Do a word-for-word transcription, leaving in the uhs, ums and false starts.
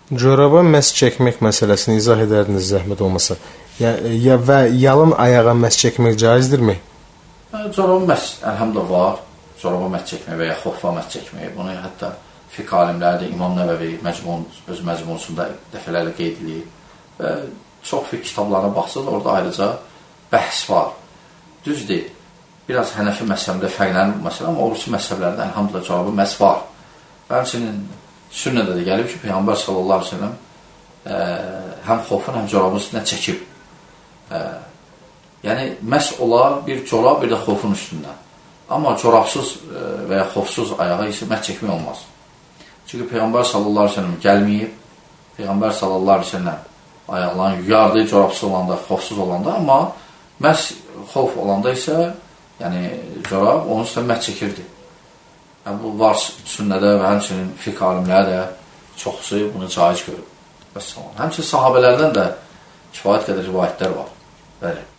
Coraba məs çəkmək məsələsini izah edərdiniz zəhmət olmasa. Ya, ya və yalın ayağa məs çəkmək caizdirmi? Coraba məs əlhamdülillah var. Coraba məs çəkmək və ya xofa məs çəkmək. Bunu hətta fiqh alimləri də İmam Nəvəvi məcmun, öz məcmunsunda dəfələrlə qeyd edir. Və çox fiqh kitablarına baxsınız, orada ayrıca bəhs var. Düzdür, biraz Hənəfi məzhəbində fərqlənir bu məsələ, amma oruçlu məzhəblərdə əlhamdülillah coraba məs var. Və həmçinin sünnədə də gəlib ki, Peyğəmbər sallallahu aleyhi ve sellem ə, həm xofun, həm corabın üstünə çəkib. Ə, yəni, məs olar bir corab, bir də xofun üstündən. Amma corabsız ə, və ya xofsuz ayağa isə məs çəkmək olmaz. Çünki Peyğəmbər sallallahu aleyhi ve sellem gəlməyib, Peyğəmbər sallallahu aleyhi ve sellem ayaqlarını yuyardı, corabsız olanda, xofsuz olanda, amma məs xof olanda isə, yəni corab, onun üstünə məs çəkirdi. Yəni, bu var sünnədə və həmçinin fiqh alimləri də çoxsu bunu caiz görüb. Həmçinin sahabələrdən də kifayət qədər rivayətlər var. Bəli.